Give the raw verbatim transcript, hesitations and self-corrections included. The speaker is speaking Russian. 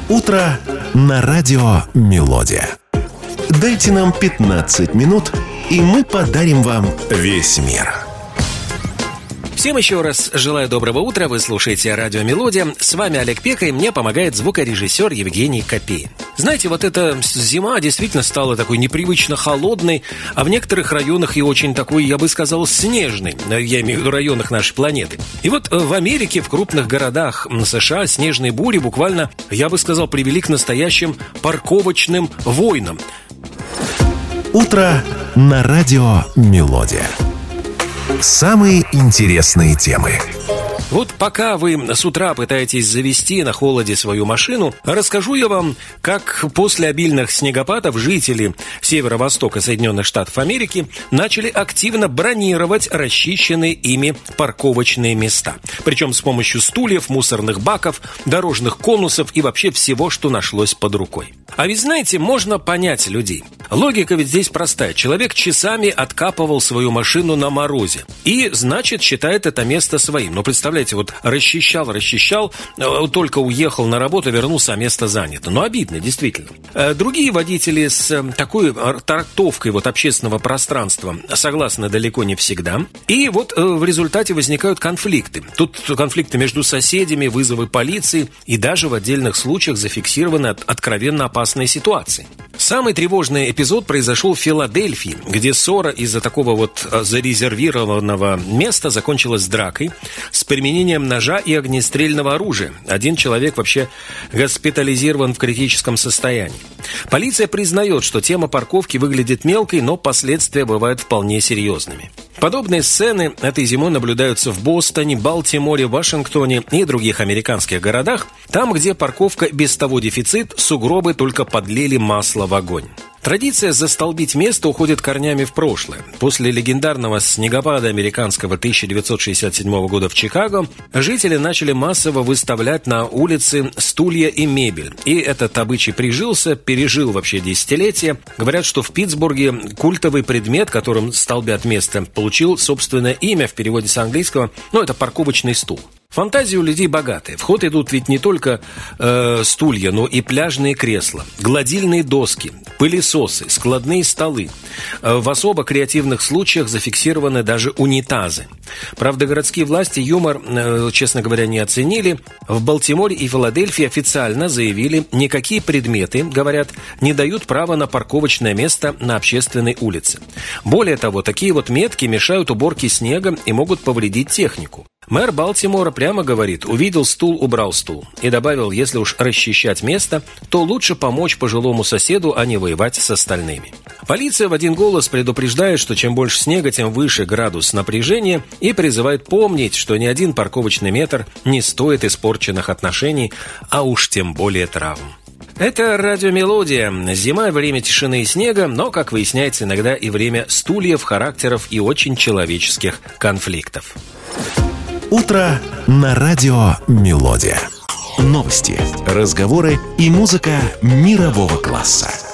Утро на радио «Мелодия». Дайте нам пятнадцать минут, и мы подарим вам весь мир. Всем еще раз желаю доброго утра. Вы слушаете радио «Мелодия». С вами Олег Пека, и мне помогает звукорежиссер Евгений Копейн. Знаете, вот эта зима действительно стала такой непривычно холодной, а в некоторых районах и очень такой, я бы сказал, снежной. Я имею в виду районах нашей планеты. И вот в Америке, в крупных городах США, снежные бури буквально, я бы сказал, привели к настоящим парковочным войнам. Утро на радио «Мелодия». Самые интересные темы. Вот пока вы с утра пытаетесь завести на холоде свою машину, расскажу я вам, как после обильных снегопадов жители северо-востока Соединенных Штатов Америки начали активно бронировать расчищенные ими парковочные места. Причем с помощью стульев, мусорных баков, дорожных конусов и вообще всего, что нашлось под рукой. А ведь, знаете, можно понять людей. Логика ведь здесь простая. Человек часами откапывал свою машину на морозе и, значит, считает это место своим. Но представляете, вот расчищал, расчищал, только уехал на работу, вернулся, а место занято. Ну, обидно, действительно. Другие водители с такой трактовкой вот общественного пространства согласны далеко не всегда. И вот в результате возникают конфликты. Тут конфликты между соседями, вызовы полиции, и даже в отдельных случаях зафиксированы откровенно опасные ситуации. Самый тревожный эпизод произошел в Филадельфии, где ссора из-за такого вот зарезервированного места закончилась дракой с применением ножа и огнестрельного оружия. Один человек вообще госпитализирован в критическом состоянии. Полиция признает, что тема парковки выглядит мелкой, но последствия бывают вполне серьезными. Подобные сцены этой зимой наблюдаются в Бостоне, Балтиморе, Вашингтоне и других американских городах. Там, где парковка без того дефицит, сугробы только подлили масло в огонь. Традиция застолбить место уходит корнями в прошлое. После легендарного снегопада американского тысяча девятьсот шестьдесят седьмого года в Чикаго жители начали массово выставлять на улице стулья и мебель. И этот обычай прижился, пережил вообще десятилетия. Говорят, что в Питтсбурге культовый предмет, которым столбят место, получил собственное имя в переводе с английского, ну, это парковочный стул. Фантазии у людей богатые. В ход идут ведь не только э, стулья, но и пляжные кресла, гладильные доски, пылесосы, складные столы. Э, в особо креативных случаях зафиксированы даже унитазы. Правда, городские власти юмор, э, честно говоря, не оценили. В Балтиморе и Филадельфии официально заявили, никакие предметы, говорят, не дают права на парковочное место на общественной улице. Более того, такие вот метки мешают уборке снега и могут повредить технику. Мэр Балтимора прямо говорит: увидел стул, убрал стул. И добавил, если уж расчищать место, то лучше помочь пожилому соседу, а не воевать с остальными. Полиция в один голос предупреждает, что чем больше снега, тем выше градус напряжения, и призывает помнить, что ни один парковочный метр не стоит испорченных отношений, а уж тем более травм. Это радио «Мелодия». Зима – время тишины и снега, но, как выясняется, иногда и время стульев, характеров и очень человеческих конфликтов. Утро на радио «Мелодия». Новости, разговоры и музыка мирового класса.